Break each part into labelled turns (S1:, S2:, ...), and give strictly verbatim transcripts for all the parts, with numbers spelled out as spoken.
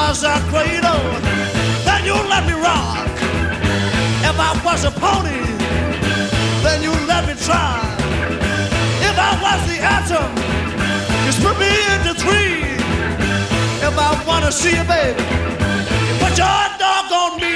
S1: was a cradle, then you let me rock. If I was a pony, then you let me try. If I was the atom, you split me into three. If I wanna see you, baby, you put your dog on me.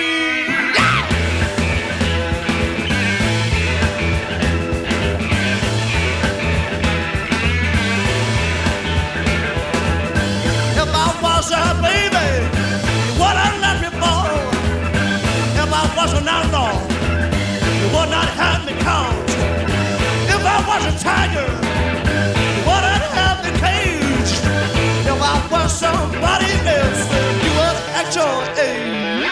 S1: If I was a baby, you wouldn't let me fall. If I was an outlaw, you would not have me count. If I was a tiger, you wouldn't have me caged. If I was somebody else, then you would at your age.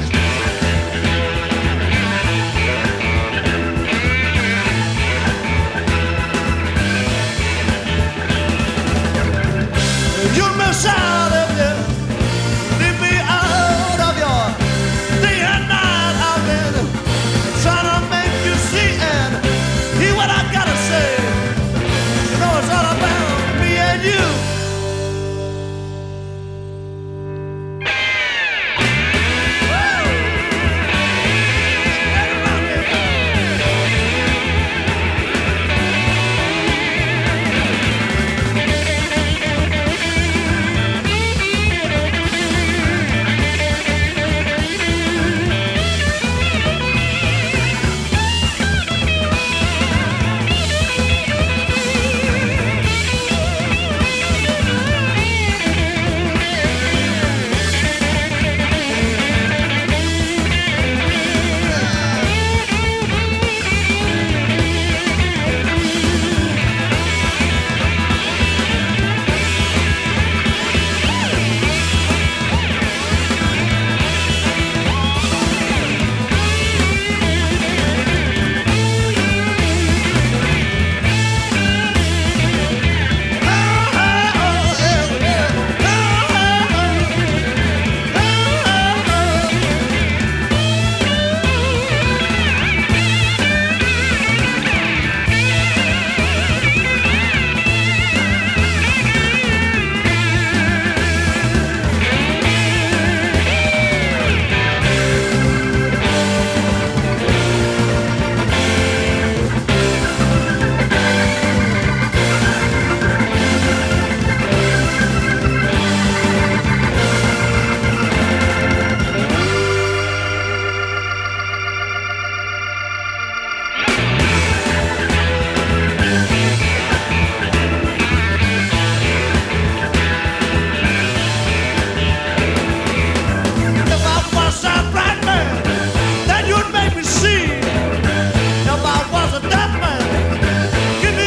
S1: You'll miss out if you leave me out of your day and night. I've been trying to make you see and hear what I gotta say. You know it's all about me and you.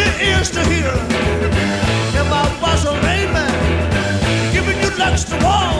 S1: To hear. If I was a layman, giving you legs to walk.